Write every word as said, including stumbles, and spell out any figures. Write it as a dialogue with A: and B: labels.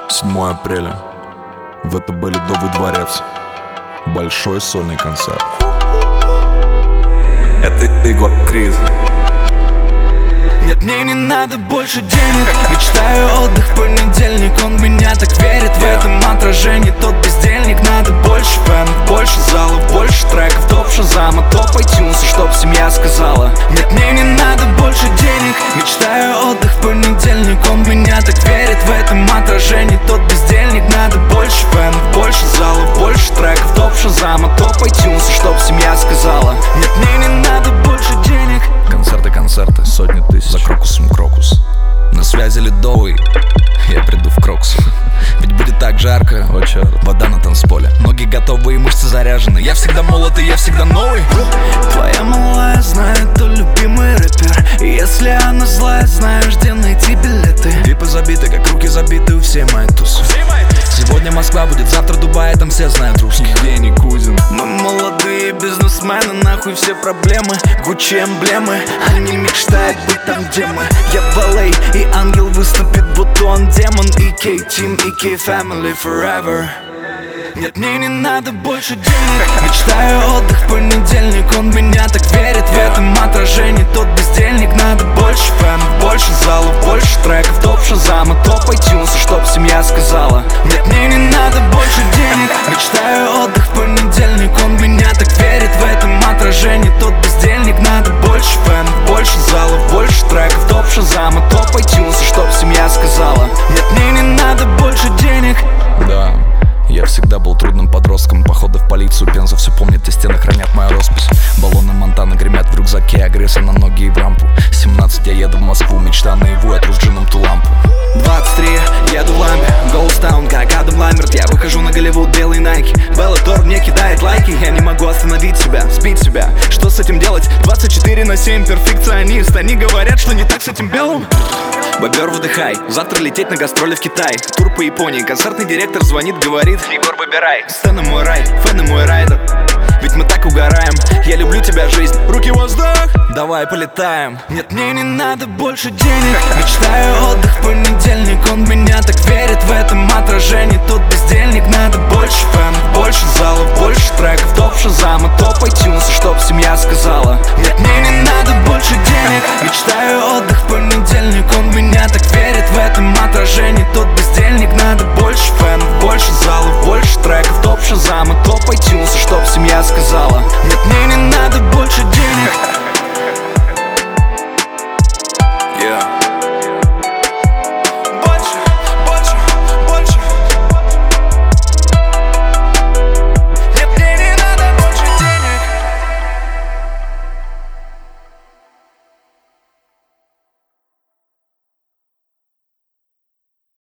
A: седьмое апреля. В это бы Ледовый дворец. Большой сольный концерт.
B: Это Егор Крид.
C: Нет, мне не надо больше денег. Мечтаю отдых в понедельник. Он в меня так верит, в этом отражении тот бездельник. Надо больше фенов, больше залов, больше треков. Топ Шазама, топ iTunes, чтоб семья сказала. Нет, мне не надо больше денег. Мечтаю отдых в понедельник. Он в меня так верит, в этом отражении тот бездельник. Надо больше фенов, больше залов, больше треков. Топ Шазама, топ iTunes, чтоб семья сказала. Нет, мне не надо больше денег.
A: Концерты, концерты, сотни тысяч. За крокусом крокус. На связи Ледовый, я приду в Крокус. Ведь будет так жарко, о черт, вода на танцполе. Ноги готовы и мышцы заряжены. Я всегда молод и я всегда новый.
C: Твоя малая знает, кто любимый рэпер. И если она злая, знаешь, где найти билеты.
A: Випы забиты, как руки забиты у всей моей тусы. Сегодня Москва будет, завтра Дубай, там все знают русский. Евгений Кузин.
C: Мы молодые бизнесмены, нахуй все проблемы. Гуччи эмблемы, они мечтают быть там, где мы. Я в эл эй, и ангел выступит, будто он демон. И кей Team, и кей Family Forever. Нет, мне не надо больше денег. Мечтаю отдых в понедельник. Он в меня так верит, в этом отражении тот бездельник. Надо больше фенов, больше залов, больше треков. Топ Шазама, топ iTunes, чтоб семья сказала. Нет, мне не надо больше денег. Мечтаю отдых в понедельник. Он в меня так верит, в этом отражении тот бездельник. Надо больше фенов, больше залов, больше треков. Топ Шазама, топ iTunes, чтоб семья сказала. Нет, мне не надо больше денег.
A: Да, я всегда был трудным подростком. Походы в полицию, Пенза все помнит, и стены хранят мою роспись. Баллоны Монтана гремят в рюкзаке, агрессия на ноги и в рампу. семнадцать, я еду в Москву, мечта наяву, я тру с джином ту лампу.
C: двадцать три, еду в ламбе, Голдстаун, как Адам Ламберт. Я выхожу на Голливуд, белый Найки. Беллатор мне кидает лайки, я не могу остановить себя, сбить себя. Что с этим делать? двадцать четыре на семь, перфекционист. Они говорят, что не так с этим белым. Бобер, выдыхай, завтра лететь на гастроли в Китай. Тур по Японии, концертный директор звонит, говорит: Егор, выбирай, сцена мой рай, фэны мой райдер. Ведь мы так угораем, я люблю тебя, жизнь, руки в воздух, давай полетаем. Нет, мне не надо больше денег. Мечтаю отдых в понедельник.